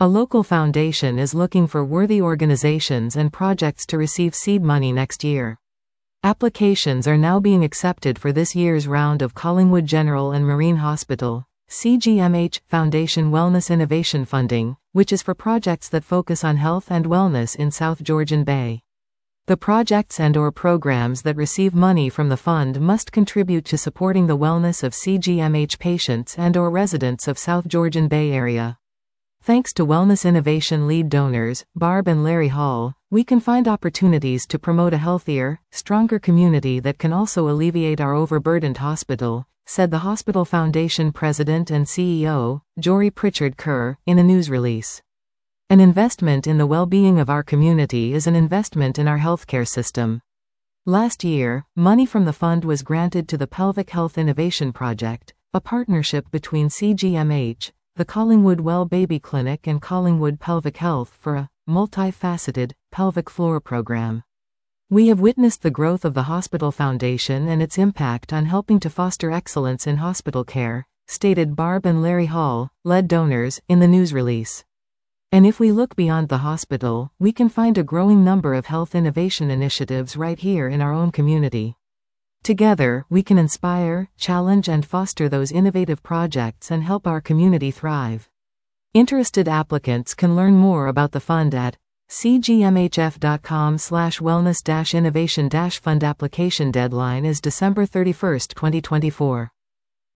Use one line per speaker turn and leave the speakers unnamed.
A local foundation is looking for worthy organizations and projects to receive seed money next year. Applications are now being accepted for this year's round of Collingwood General and Marine Hospital CGMH Foundation Wellness Innovation Funding, which is for projects that focus on health and wellness in South Georgian Bay. The projects and/or programs that receive money from the fund must contribute to supporting the wellness of CGMH patients and/or residents of South Georgian Bay area. Thanks to Wellness Innovation lead donors, Barb and Larry Hall, we can find opportunities to promote a healthier, stronger community that can also alleviate our overburdened hospital, said the Hospital Foundation President and CEO, Jory Pritchard Kerr, in a news release. An investment in the well-being of our community is an investment in our healthcare system. Last year, money from the fund was granted to the Pelvic Health Innovation Project, a partnership between CGMH, the Collingwood Well Baby Clinic and Collingwood Pelvic Health for a multifaceted pelvic floor program. We have witnessed the growth of the Hospital Foundation and its impact on helping to foster excellence in hospital care, stated Barb and Larry Hall, lead donors, in the news release. And if we look beyond the hospital, we can find a growing number of health innovation initiatives right here in our own community. Together, we can inspire, challenge and foster those innovative projects and help our community thrive. Interested applicants can learn more about the fund at cgmhf.com/wellness-innovation-fund. Application deadline is December 31, 2024.